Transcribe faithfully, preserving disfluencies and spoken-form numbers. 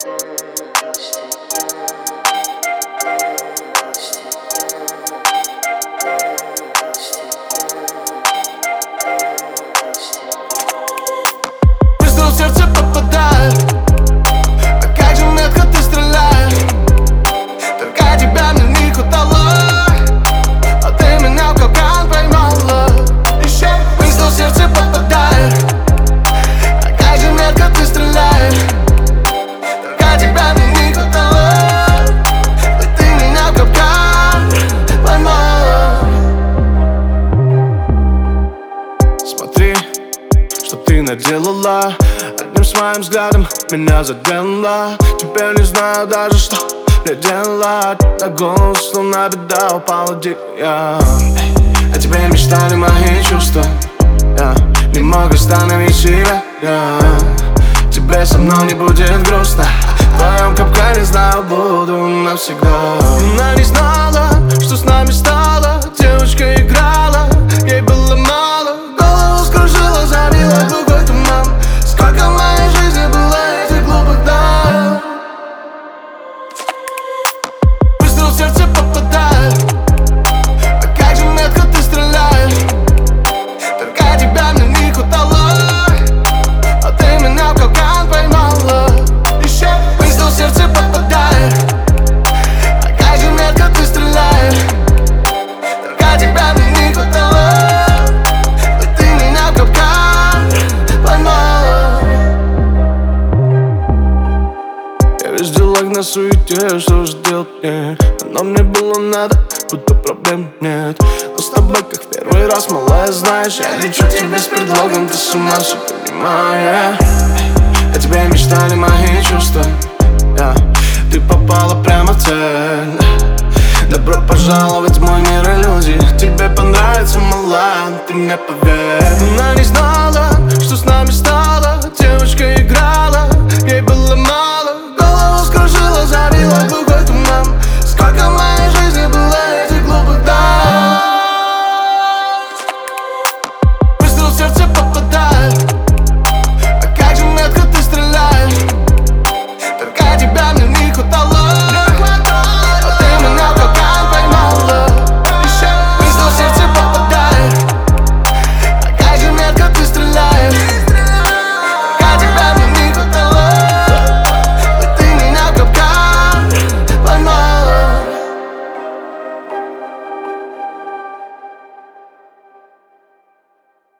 Выстрел в сердце попадает. А как же метко ты стреляешь. Только тебя мне не хватало, а ты меня в капкан поймала. Еще выстрел в сердце попадает. А как же метко ты стреляешь. Только тебя мне не хватало, а ты меня в капкан поймала. Смотри, что ты наделала. Одним своим взглядом меня задела. Теперь не знаю даже, что мне делать. На голову словно беда упала дикая. А тебе мечтали мои чувства, yeah. Не мог остановить себя, yeah. Тебе со мной не будет грустно. В твоем капкане, знаю, буду навсегда. Она не знала, что с нами стало. Девочка играла, ей было мало. Голову скружила, забила глухой туман. Сколько в моей жизни было этих глупых дам. Выстрел в сердце попадает. А как же метко ты стреляешь. Только тебя мне не хватало, а ты меня в капкан поймала. Еще выстрел в сердце попадает. А как же метко ты стреляешь. Только тебя мне не хватало, а ты меня в капкан поймала. Я весь делах на суете, что же делать мне? Но мне было надо, будто проблем нет. Но с тобой как в первый раз, малая, знаешь. Я лечу тебе с предлогом, ты с ума все понимаешь. А тебе мечтали мои чувства, yeah. Ты попала прямо в цель. Добро пожаловать в мой мир иллюзий. Тебе понравится, малая, ты мне поверь.